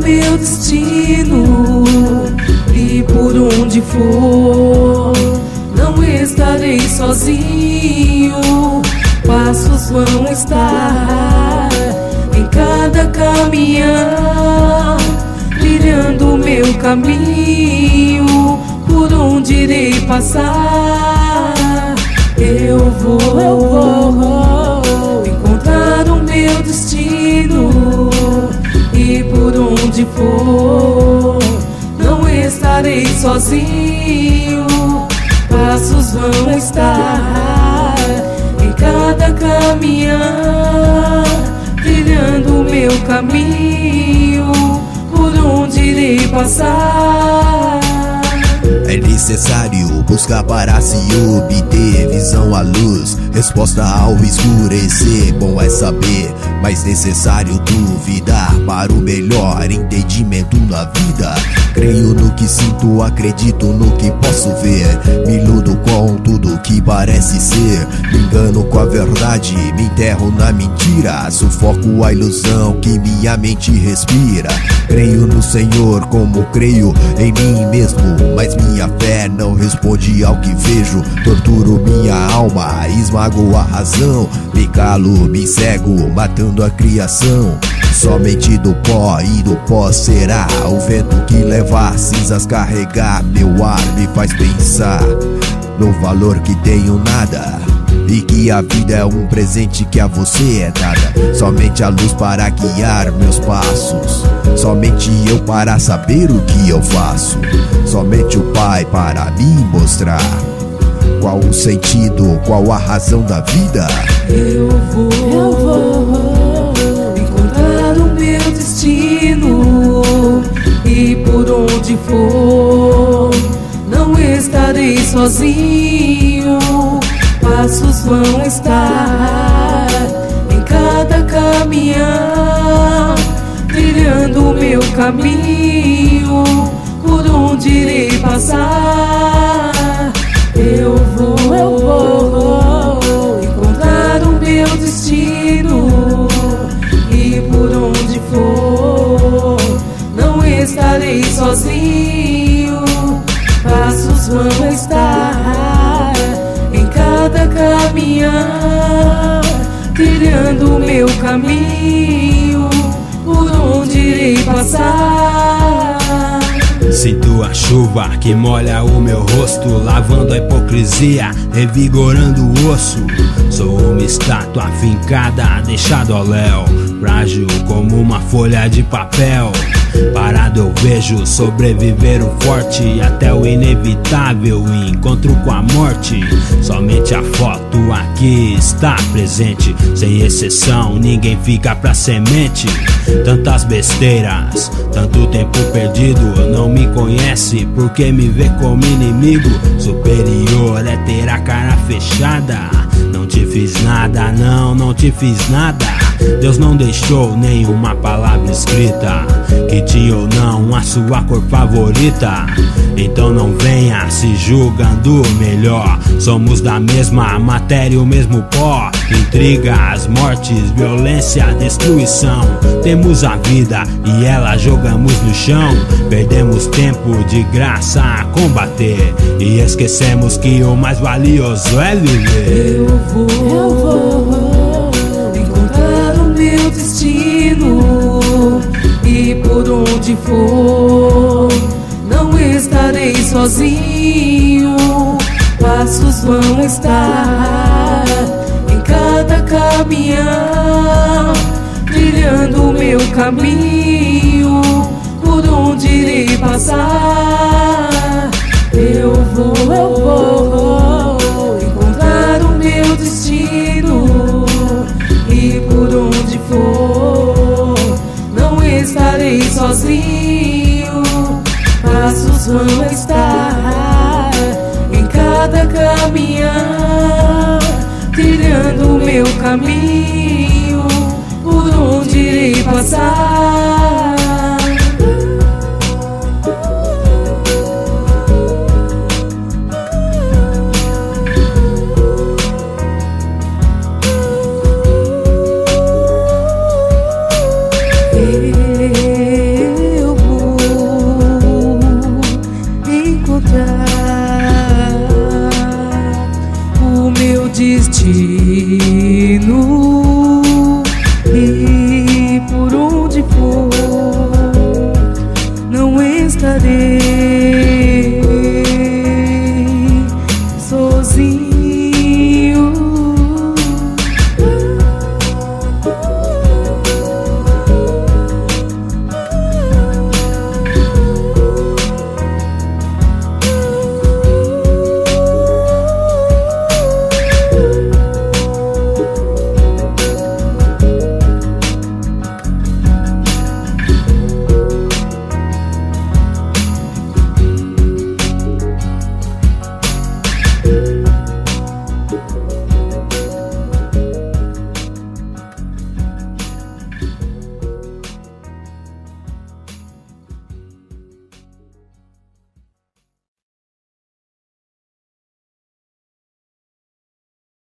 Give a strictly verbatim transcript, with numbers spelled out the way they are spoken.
meu destino, e por onde for não estarei sozinho. Passos vão estar em cada caminhar, trilhando meu caminho, por onde irei passar. Eu vou, eu vou encontrar o meu destino, e por onde for não estarei sozinho. Passos vão estar em cada caminhar, trilhando meu caminho, por onde irei passar. É necessário buscar para se obter visão à luz, resposta ao escurecer. Bom é saber, mas necessário duvidar para o melhor entendimento na vida. Creio no que sinto, acredito no que posso ver, me iludo com tudo que parece ser, me engano com a verdade, me enterro na mentira, sufoco a ilusão que minha mente respira. Creio no Senhor como creio em mim mesmo, mas minha fé não responde ao que vejo. Torturo minha alma, esmago a razão, me calo, me cego, matando a criação. Somente do pó e do pó será o vento que leva as cinzas carregar meu ar. Me faz pensar no valor que tenho nada, e que a vida é um presente que a você é dada. Somente a luz para guiar meus passos, somente eu para saber o que eu faço, somente o Pai para me mostrar qual o sentido, qual a razão da vida. Eu vou, eu vou encontrar o meu destino, e por onde for não estarei sozinho. Passos vão estar em cada caminhar, trilhando meu caminho, por onde irei passar. Eu vou, eu vou encontrar o meu destino, e por onde for não estarei sozinho. Passos vão estar em cada caminhar, trilhando meu caminho, por onde irei passar. Sinto a chuva que molha o meu rosto, lavando a hipocrisia, revigorando o osso. Sou uma estátua fincada, deixado ao léu, frágil como uma folha de papel. Parado eu vejo sobreviver o forte, até o inevitável encontro com a morte. Somente a foto aqui está presente, sem exceção ninguém fica pra semente. Tantas besteiras, tanto tempo perdido, não me conhece porque me vê como inimigo. Superior é ter a cara fechada, não te fiz nada, não, não te fiz nada. Deus não deixou nenhuma palavra escrita que tinha ou não a sua cor favorita. Então não venha se julgando melhor, somos da mesma matéria, o mesmo pó. Intrigas, mortes, violência, destruição. Temos a vida e ela jogamos no chão. Perdemos tempo de graça a combater e esquecemos que o mais valioso é viver. Eu vou, eu vou encontrar o meu destino, e por onde for não estarei sozinho. Passos vão estar em cada caminhar, trilhando meu caminho, por onde irei passar. Eu vou, eu vou encontrar o meu destino, e por onde for não estarei sozinho. Passos vão estar em cada caminhar, trilhando meu caminho, por onde irei passar.